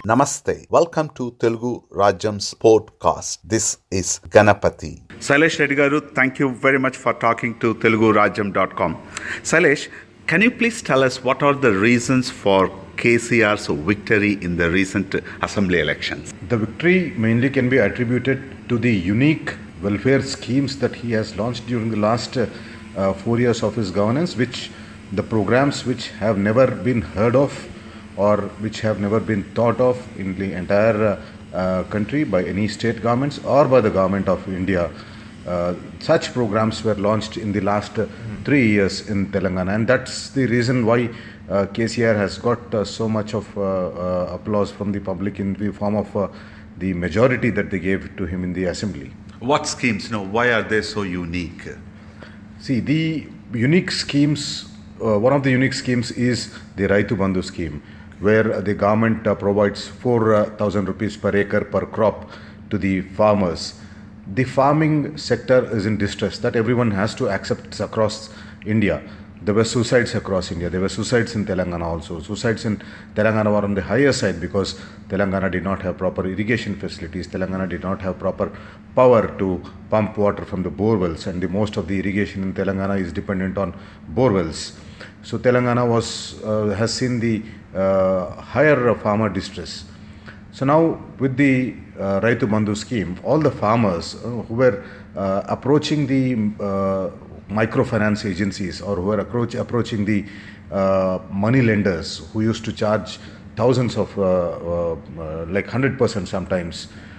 Namaste. Welcome to Telugu Rajyam's podcast. This is Ganapati. Sailesh Reddy Garu, thank you very much for talking to TeluguRajyam.com. Sailesh, can you please tell us what are the reasons for KCR's victory in the recent assembly elections? The victory mainly can be attributed to the unique welfare schemes that he has launched during the last 4 years of his governance, which the programs which have never been heard of or which have never been thought of in the entire country by any state governments or by the government of India. Such programs were launched in the last 3 years in Telangana, and that's the reason why KCR has got so much of applause from the public in the form of the majority that they gave to him in the assembly. What schemes? Why are they so unique? See, the unique schemes, one of the unique schemes is the Raitu Bandhu scheme, where the government provides 4,000 rupees per acre per crop to the farmers. The farming sector is in distress, that everyone has to accept across India. There were suicides across India. There were suicides in Telangana also. Suicides in Telangana were on the higher side because Telangana did not have proper irrigation facilities. Telangana did not have proper power to pump water from the borewells, and the most of the irrigation in Telangana is dependent on borewells. So Telangana has seen the higher farmer distress. So now with the Raitu Bandhu scheme, all the farmers who were approaching the microfinance agencies or who were approaching the money lenders who used to charge thousands of like 100% sometimes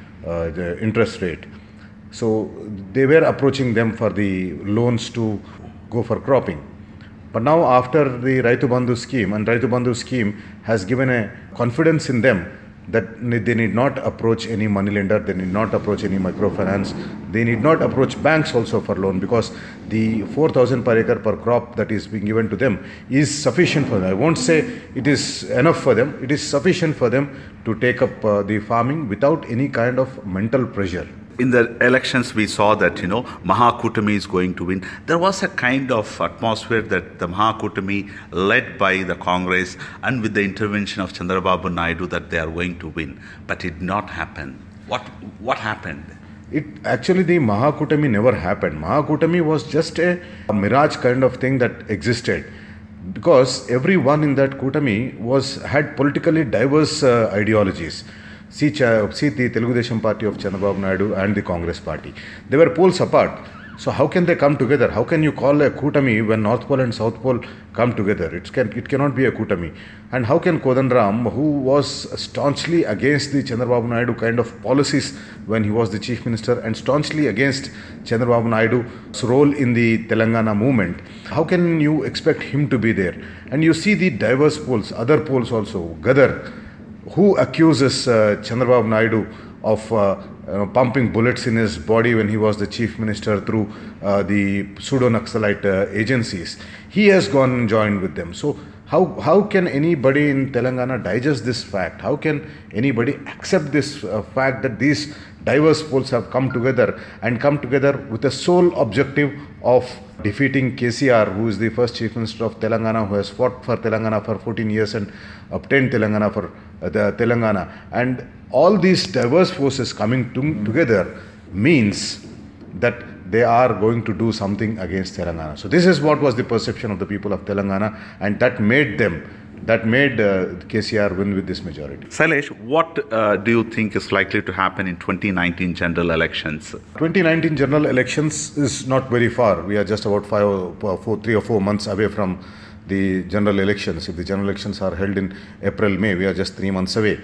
the interest rate. So they were approaching them for the loans to go for cropping. But now after the Raitu Bandhu scheme, and Raitu Bandhu scheme has given a confidence in them that they need not approach any money lender, they need not approach any microfinance, they need not approach banks also for loan, because the 4,000 per acre per crop that is being given to them is sufficient for them. I won't say it is enough for them, it is sufficient for them to take up the farming without any kind of mental pressure. In the elections, we saw that, Mahakutami is going to win. There was a kind of atmosphere that the Mahakutami, led by the Congress and with the intervention of Chandrababu Naidu, that they are going to win. But it did not happen. What happened? Actually, the Mahakutami never happened. Mahakutami was just a mirage kind of thing that existed, because everyone in that Kutami had politically diverse ideologies. See the Telugu Desam party of Chandrababu Naidu and the Congress party. They were poles apart. So how can they come together? How can you call a Kutami when North Pole and South Pole come together? It cannot be a Kutami. And how can Kodandaram, who was staunchly against the Chandrababu Naidu kind of policies when he was the chief minister and staunchly against Chandrababu Naidu's role in the Telangana movement, how can you expect him to be there? And you see the diverse poles, other poles also. Gadar, who accuses Chandrababu Naidu of pumping bullets in his body when he was the chief minister through the pseudo-Naxalite agencies. He has gone and joined with them. So how can anybody in Telangana digest this fact? How can anybody accept this fact that these diverse poles have come together with the sole objective of defeating KCR, who is the first chief minister of Telangana, who has fought for Telangana for 14 years and obtained Telangana for Telangana. And all these diverse forces coming together means that they are going to do something against Telangana. So this is what was the perception of the people of Telangana, and that made KCR win with this majority. Sailesh, what do you think is likely to happen in 2019 general elections? 2019 general elections is not very far. We are just about 3 or 4 months away from the general elections. If the general elections are held in April, May, we are just 3 months away.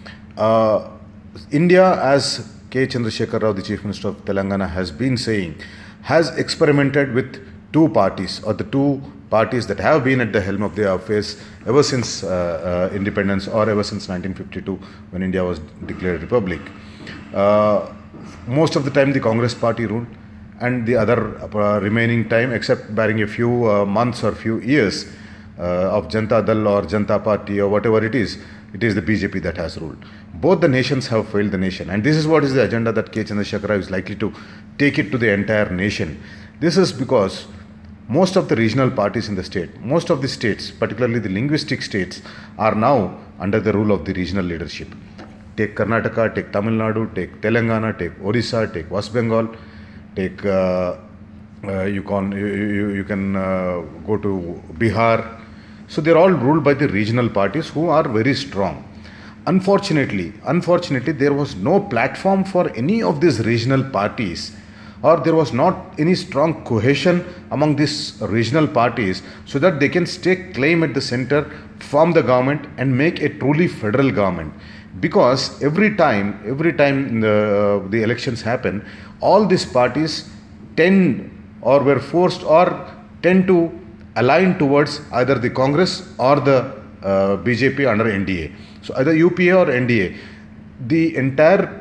India, as K. Chandrasekhar Rao, the Chief Minister of Telangana, has been saying, has experimented with two parties, or the two parties that have been at the helm of their affairs ever since independence, or ever since 1952 when India was declared republic. Most of the time the Congress party ruled, and the other remaining time, except barring a few months or few years of Janata Dal or Janata Party or whatever it is the BJP that has ruled. Both the nations have failed the nation, and this is what is the agenda that K. Chandrasekhar Rao is likely to take it to the entire nation. This is because most of the regional parties in the state, most of the states, particularly the linguistic states, are now under the rule of the regional leadership. Take Karnataka, take Tamil Nadu, take Telangana, take Odisha, take West Bengal, take you can go to Bihar. So they're all ruled by the regional parties who are very strong. Unfortunately, there was no platform for any of these regional parties, or there was not any strong cohesion among these regional parties so that they can stake claim at the center, form the government and make a truly federal government. Because every time the elections happen, all these parties tend or were forced or tend to align towards either the Congress or the BJP under NDA. So either UPA or NDA. The entire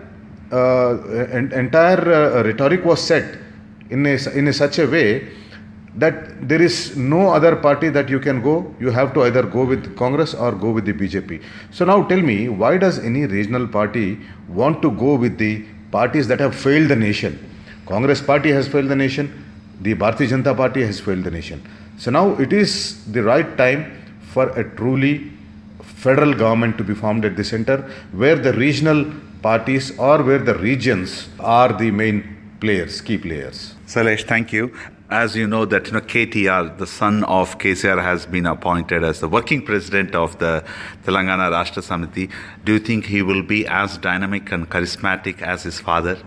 rhetoric was set in such a way that there is no other party that you can go. You have to either go with Congress or go with the BJP. So now tell me, why does any regional party want to go with the parties that have failed the nation? Congress party has failed the nation. The Bharatiya Janata Party has failed the nation. So now it is the right time for a truly federal government to be formed at the center, where the regional parties or where the regions are the main players, key players. Sailesh, thank you. As you know that KTR, the son of KCR, has been appointed as the working president of the Telangana Rashtra Samiti. Do you think he will be as dynamic and charismatic as his father?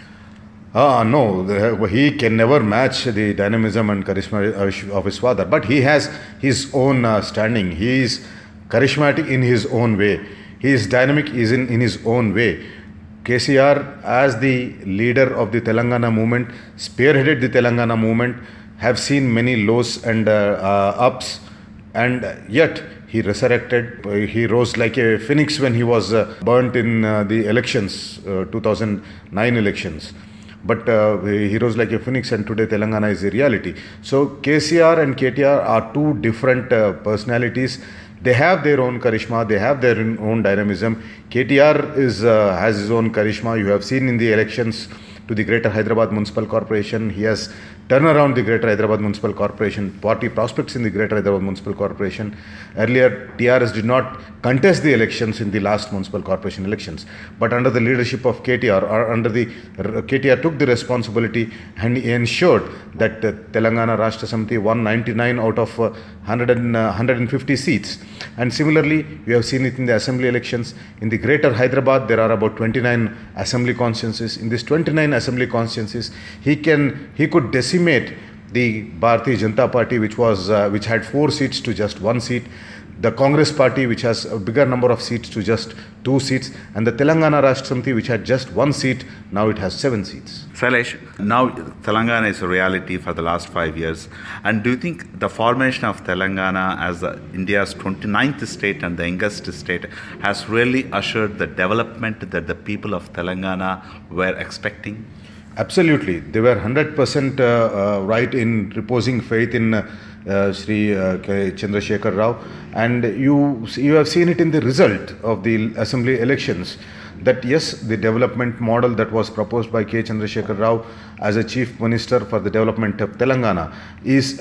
No, he can never match the dynamism and charisma of his father. But he has his own standing. He is charismatic in his own way. He is dynamic in his own way. KCR, as the leader of the Telangana movement, spearheaded the Telangana movement, have seen many lows and ups, and yet he resurrected. He rose like a phoenix when he was burnt in the elections, 2009 elections. But he rose like a phoenix, and today Telangana is a reality. So KCR and KTR are two different personalities. They have their own charisma, they have their own dynamism. KTR has his own charisma. You have seen in the elections to the Greater Hyderabad Municipal Corporation, he has turned around the Greater Hyderabad Municipal Corporation, party prospects in the Greater Hyderabad Municipal Corporation. Earlier, TRS did not contest the elections in the last municipal corporation elections, but under the leadership of KTR, KTR took the responsibility and he ensured that Telangana Rashtra Samiti won 99 out of 150 seats. And similarly, we have seen it in the assembly elections. In the Greater Hyderabad, there are about 29 assembly constituencies. In these 29 assembly constituencies, he could decimate the Bharatiya Janata Party, which had 4 seats to just 1 seat, the Congress Party, which has a bigger number of seats to just 2 seats, and the Telangana Rashtra Samiti, which had just 1 seat, now it has 7 seats. Sailesh, now Telangana is a reality for the last 5 years. And do you think the formation of Telangana as India's 29th state and the youngest state has really ushered the development that the people of Telangana were expecting? Absolutely. They were 100% right in reposing faith in Shri K. Chandrasekhar Rao, and you have seen it in the result of the assembly elections that yes, the development model that was proposed by K. Chandrasekhar Rao as a chief minister for the development of Telangana is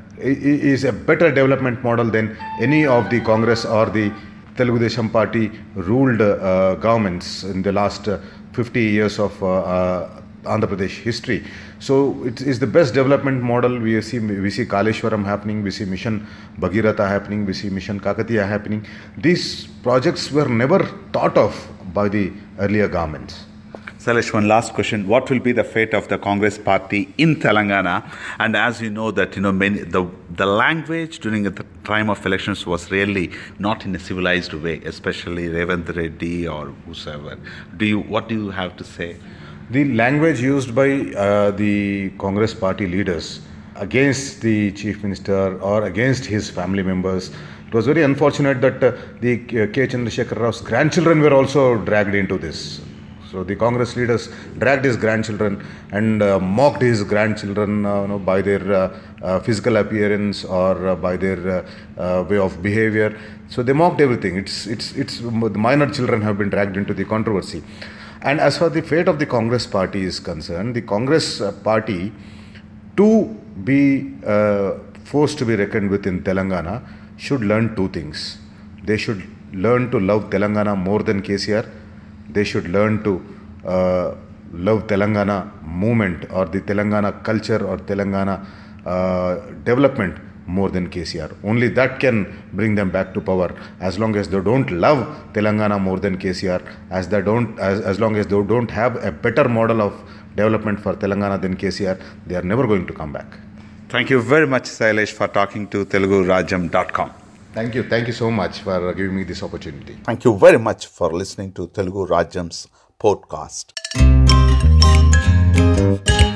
a better development model than any of the Congress or the Telugu Desam Party ruled governments in the last 50 years of Andhra Pradesh history. So it is the best development model. We see Kaleshwaram happening, we see Mission Bhagirath happening, we see Mission Kakatiya happening. These projects were never thought of by the earlier governments. Sailesh, one last question. What will be the fate of the Congress party in Telangana? And as you know that the language during the time of elections was really not in a civilized way, especially Revanth Reddy or whosoever. What do you have to say? The language used by the Congress party leaders against the chief minister or against his family members, it was very unfortunate that the K. Chandrasekhar Rao's grandchildren were also dragged into this. So the Congress leaders dragged his grandchildren and mocked his grandchildren by their physical appearance or by their way of behavior. So they mocked everything. The minor children have been dragged into the controversy. And as far as the fate of the Congress party is concerned, the Congress party, to be forced to be reckoned with in Telangana, should learn 2 things. They should learn to love Telangana more than KCR. they should learn to love Telangana movement or the Telangana culture or Telangana development more than KCR. Only that can bring them back to power. As long as they don't love Telangana more than KCR, as long as they don't have a better model of development for Telangana than KCR, they are never going to come back. Thank you very much, Sailesh, for talking to TeluguRajyam.com. Thank you so much for giving me this opportunity. Thank you very much for listening to Telugu Rajyam's podcast.